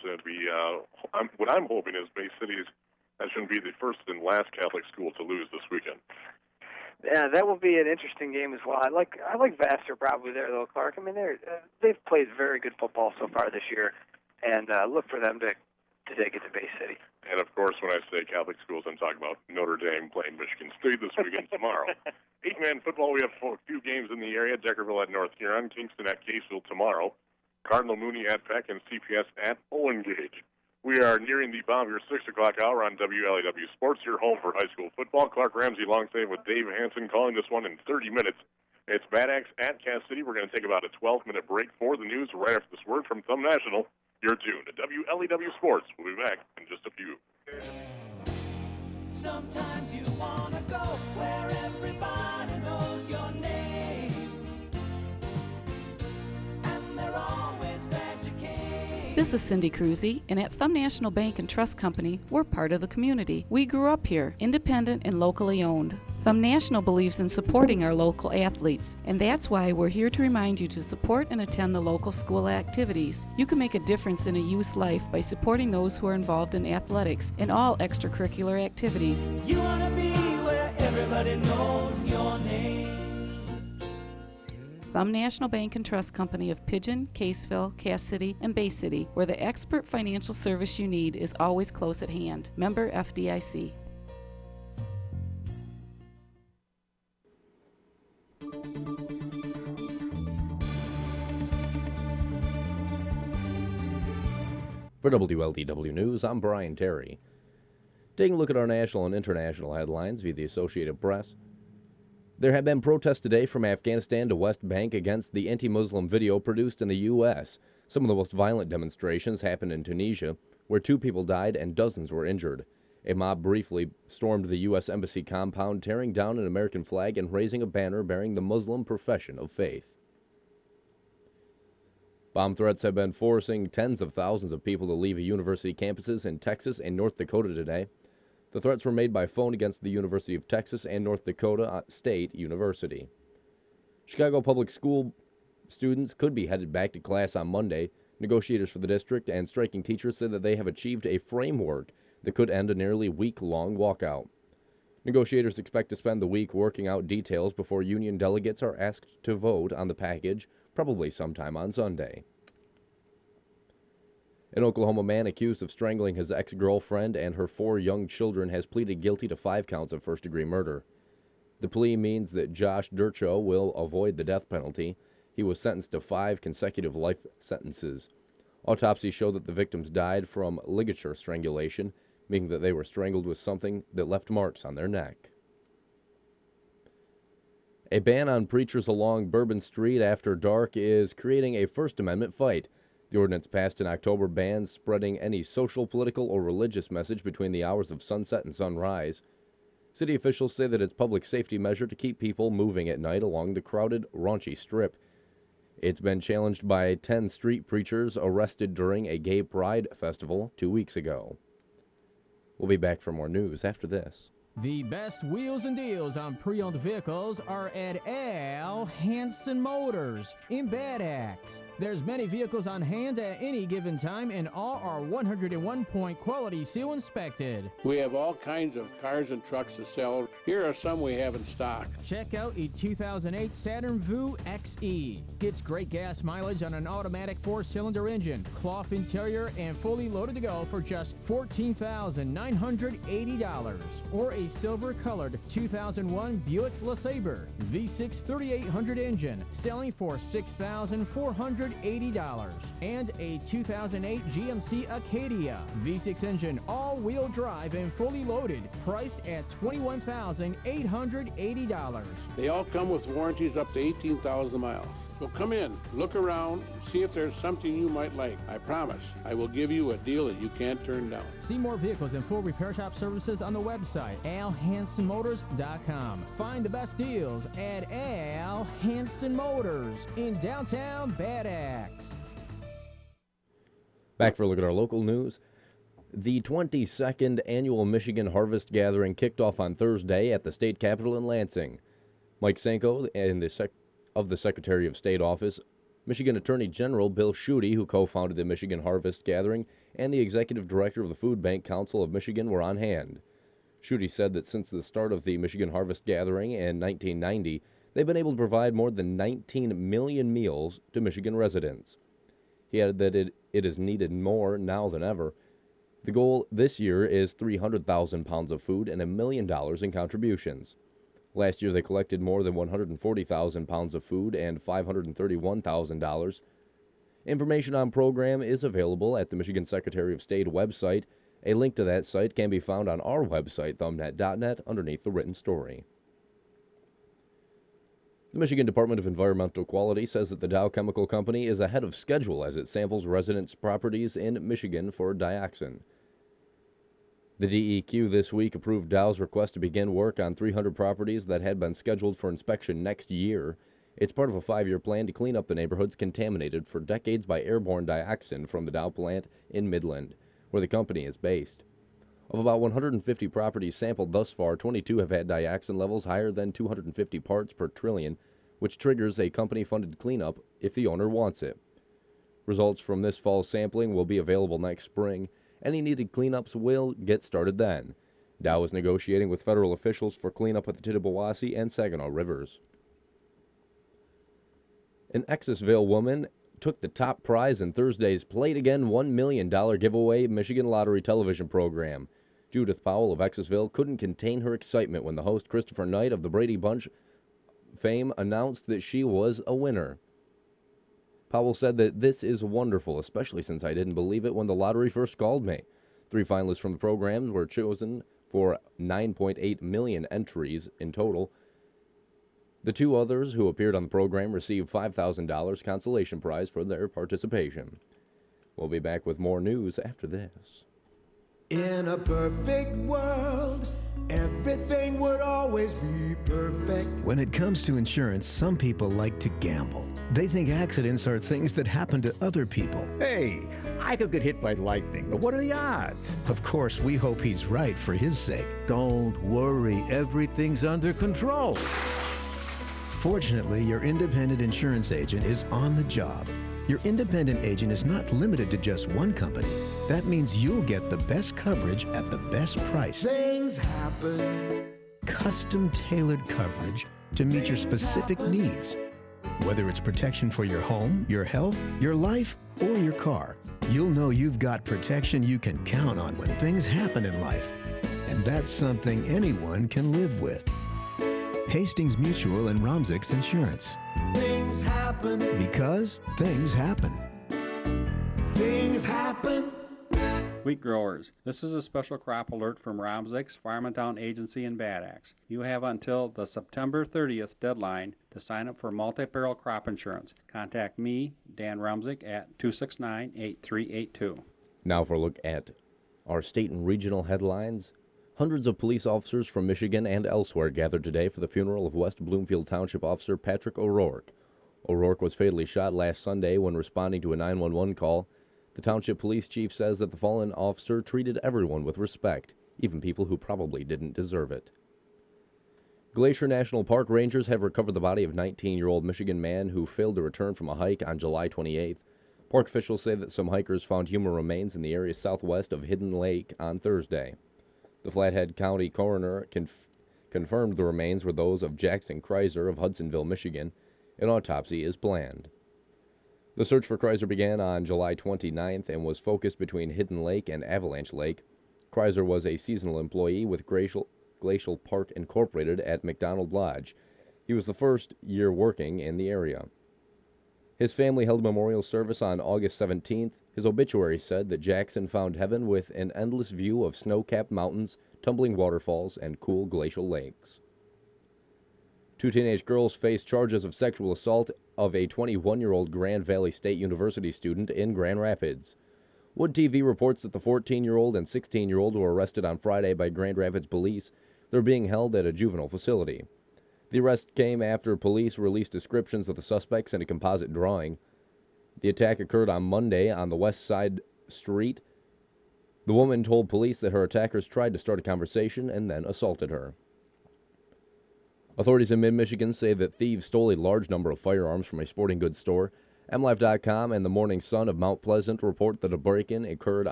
going to be, what I'm hoping is Bay City is that shouldn't be the first and last Catholic school to lose this weekend. Yeah, that will be an interesting game as well. I like Vassar probably there though, Clark. I mean, they've played very good football so far this year, and look for them to take it to Bay City. And of course, when I say Catholic schools, I'm talking about Notre Dame playing Michigan State this weekend tomorrow. 8-man football, we have a few games in the area. Deckerville at North Huron, Kingston at Caseville tomorrow, Cardinal Mooney at Peck, and CPS at Owen Gage. We are nearing the bottom of your 6 o'clock hour on WLAW Sports, your home for high school football. Clark Ramsey alongside with Dave Hanson calling this one in 30 minutes. It's Bad Axe at Cass City. We're going to take about a 12-minute break for the news right after this word from Thumb National. You're tuned to WLAW Sports. We'll be back in just a few. Sometimes you want to go where everybody knows your name, and they're always glad you came. This is Cindy Cruzy, and at Thumb National Bank and Trust Company, we're part of the community. We grew up here, independent and locally owned. Thumb National believes in supporting our local athletes, and that's why we're here to remind you to support and attend the local school activities. You can make a difference in a youth's life by supporting those who are involved in athletics and all extracurricular activities. You want to be where everybody knows your name. Thumb National Bank and Trust Company of Pigeon, Caseville, Cass City, and Bay City, where the expert financial service you need is always close at hand. Member FDIC. For WLDW News, I'm Brian Terry. Taking a look at our national and international headlines via the Associated Press. There have been protests today from Afghanistan to West Bank against the anti-Muslim video produced in the U.S. Some of the most violent demonstrations happened in Tunisia, where 2 people died and dozens were injured. A mob briefly stormed the U.S. Embassy compound, tearing down an American flag and raising a banner bearing the Muslim profession of faith. Bomb threats have been forcing tens of thousands of people to leave university campuses in Texas and North Dakota today. The threats were made by phone against the University of Texas and North Dakota State University. Chicago Public School students could be headed back to class on Monday. Negotiators for the district and striking teachers said that they have achieved a framework that could end a nearly week-long walkout. Negotiators expect to spend the week working out details before union delegates are asked to vote on the package, probably sometime on Sunday. An Oklahoma man accused of strangling his ex-girlfriend and her 4 young children has pleaded guilty to 5 counts of first-degree murder. The plea means that Josh Durcho will avoid the death penalty. He was sentenced to 5 consecutive life sentences. Autopsies show that the victims died from ligature strangulation, meaning that they were strangled with something that left marks on their neck. A ban on preachers along Bourbon Street after dark is creating a First Amendment fight. The ordinance passed in October bans spreading any social, political, or religious message between the hours of sunset and sunrise. City officials say that it's a public safety measure to keep people moving at night along the crowded, raunchy strip. It's been challenged by 10 street preachers arrested during a gay pride festival 2 weeks ago. We'll be back for more news after this. The best wheels and deals on pre-owned vehicles are at Al Hansen Motors in Bad Axe. There's many vehicles on hand at any given time, and all are 101-point quality seal inspected. We have all kinds of cars and trucks to sell. Here are some we have in stock. Check out a 2008 Saturn VU XE. Gets great gas mileage on an automatic 4-cylinder engine, cloth interior, and fully loaded to go for just $14,980. Or a silver-colored 2001 Buick LeSabre V6 3800 engine, selling for $6,480. And a 2008 GMC Acadia V6 engine, all-wheel drive and fully loaded, priced at $21,880. They all come with warranties up to 18,000 miles. So come in, look around, see if there's something you might like. I promise, I will give you a deal that you can't turn down. See more vehicles and full repair shop services on the website, alhansenmotors.com. Find the best deals at Al Hansen Motors in downtown Bad Axe. Back for a look at our local news. The 22nd Annual Michigan Harvest Gathering kicked off on Thursday at the state capitol in Lansing. Mike Sanko of the Secretary of State office Michigan Attorney General Bill Schuette, who co-founded the Michigan Harvest Gathering, and the executive director of the Food Bank Council of Michigan were on hand. Schuette said that since the start of the Michigan Harvest Gathering in 1990, they've been able to provide more than 19 million meals to Michigan residents. He added that it is needed more now than ever. The goal this year is 300,000 pounds of food and $1 million in contributions. Last year, they collected more than 140,000 pounds of food and $531,000. Information on program is available at the Michigan Secretary of State website. A link to that site can be found on our website, thumbnet.net, underneath the written story. The Michigan Department of Environmental Quality says that the Dow Chemical Company is ahead of schedule as it samples residents' properties in Michigan for dioxin. The DEQ this week approved Dow's request to begin work on 300 properties that had been scheduled for inspection next year. It's part of a 5-year plan to clean up the neighborhoods contaminated for decades by airborne dioxin from the Dow plant in Midland, where the company is based. Of about 150 properties sampled thus far, 22 have had dioxin levels higher than 250 parts per trillion, which triggers a company-funded cleanup if the owner wants it. Results from this fall sampling will be available next spring. Any needed cleanups will get started then. Dow is negotiating with federal officials for cleanup at the Tittabawassee and Saginaw rivers. An Exisville woman took the top prize in Thursday's Play It Again $1 million giveaway Michigan Lottery television program. Judith Powell of Exisville couldn't contain her excitement when the host Christopher Knight of the Brady Bunch fame announced that she was a winner. Powell said that this is wonderful, especially since I didn't believe it when the lottery first called me. 3 finalists from the program were chosen for 9.8 million entries in total. The 2 others who appeared on the program received $5,000 consolation prize for their participation. We'll be back with more news after this. In a perfect world, everything would always be perfect. When it comes to insurance, some people like to gamble. They think accidents are things that happen to other people. Hey, I could get hit by lightning, but what are the odds? Of course, we hope he's right for his sake. Don't worry, everything's under control. Fortunately, your independent insurance agent is on the job. Your independent agent is not limited to just one company. That means you'll get the best coverage at the best price. Things happen. Custom-tailored coverage to meet your specific needs. Whether it's protection for your home, your health, your life, or your car, you'll know you've got protection you can count on when things happen in life. And that's something anyone can live with. Hastings Mutual and Romzix Insurance. Things happen. Because things happen. Things happen. Wheat growers, this is a special crop alert from Romzix, Farmantown Agency in Bad Axe. You have until the September 30th deadline to sign up for multi-peril crop insurance. Contact me, Dan Romzig, at 269-8382. Now for a look at our state and regional headlines. Hundreds of police officers from Michigan and elsewhere gathered today for the funeral of West Bloomfield Township Officer Patrick O'Rourke. O'Rourke was fatally shot last Sunday when responding to a 911 call. The township police chief says that the fallen officer treated everyone with respect, even people who probably didn't deserve it. Glacier National Park rangers have recovered the body of 19-year-old Michigan man who failed to return from a hike on July 28th. Park officials say that some hikers found human remains in the area southwest of Hidden Lake on Thursday. The Flathead County coroner confirmed the remains were those of Jackson Kreiser of Hudsonville, Michigan. An autopsy is planned. The search for Kreiser began on July 29th and was focused between Hidden Lake and Avalanche Lake. Kreiser was a seasonal employee with Glacial Park Incorporated at McDonald Lodge. He was the first year working in the area. His family held a memorial service on August 17th. His obituary said that Jackson found heaven with an endless view of snow-capped mountains, tumbling waterfalls, and cool glacial lakes. 2 teenage girls face charges of sexual assault of a 21-year-old Grand Valley State University student in Grand Rapids. Wood TV reports that the 14-year-old and 16-year-old were arrested on Friday by Grand Rapids police. They're being held at a juvenile facility. The arrest came after police released descriptions of the suspects in a composite drawing. The attack occurred on Monday on the West Side Street. The woman told police that her attackers tried to start a conversation and then assaulted her. Authorities in mid-Michigan say that thieves stole a large number of firearms from a sporting goods store. MLive.com and the Morning Sun of Mount Pleasant report that a break-in occurred